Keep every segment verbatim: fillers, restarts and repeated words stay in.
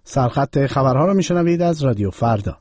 سرخط خبرها رو میشنوید از رادیو فردا.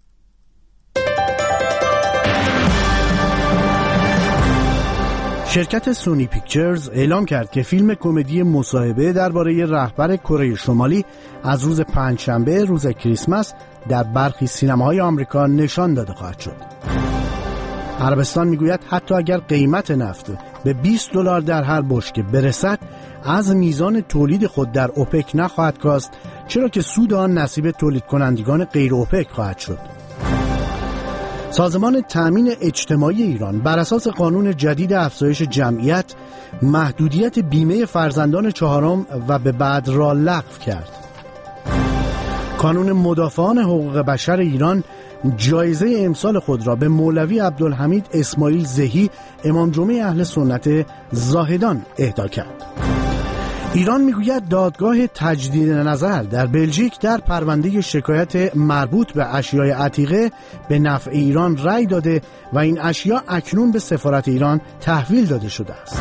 شرکت سونی پیکچرز اعلام کرد که فیلم کمدی مصاحبه درباره رهبر کره شمالی از روز پنجشنبه روز کریسمس در برخی سینماهای آمریکا نشان داده خواهد شد. عربستان میگوید حتی اگر قیمت نفت به بیست دلار در هر بشکه برسد، از میزان تولید خود در اوپک نخواهد کاست، چرا که سود آن نصیب تولید کنندگان غیر اوپک خواهد شد. سازمان تأمین اجتماعی ایران بر اساس قانون جدید افزایش جمعیت محدودیت بیمه فرزندان چهارم و به بعد را لغو کرد. کانون مدافعان حقوق بشر ایران جایزه امسال خود را به مولوی عبدالحمید اسماعیل زهی امام جمعه اهل سنت زاهدان اهدا کرد. ایران میگوید دادگاه تجدید نظر در بلژیک در پرونده شکایت مربوط به اشیاء عتیقه به نفع ایران رأی داده و این اشیاء اکنون به سفارت ایران تحویل داده شده است.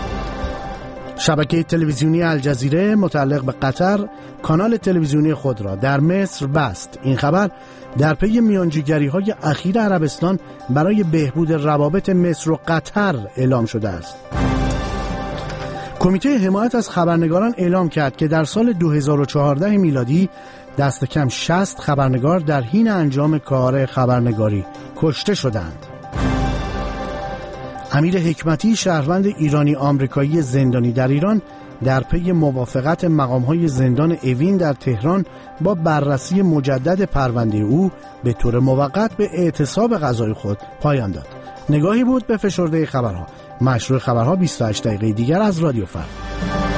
شبکه تلویزیونی الجزیره متعلق به قطر کانال تلویزیونی خود را در مصر بست. این خبر در پی میانجیگری‌های اخیر عربستان برای بهبود روابط مصر و قطر اعلام شده است. کمیته حمایت از خبرنگاران اعلام کرد که در سال دو هزار و چهارده میلادی دست کم شصت خبرنگار در حین انجام کار خبرنگاری کشته شدند. امیر حکمتی شهروند ایرانی آمریکایی زندانی در ایران در پی موافقت مقام‌های زندان اوین در تهران با بررسی مجدد پرونده او به طور موقت به اعتصاب قضایی خود پایان داد. نگاهی بود به فشرده خبرها. مشروع خبرها بیست و هشت دقیقه دیگر از رادیو فردا.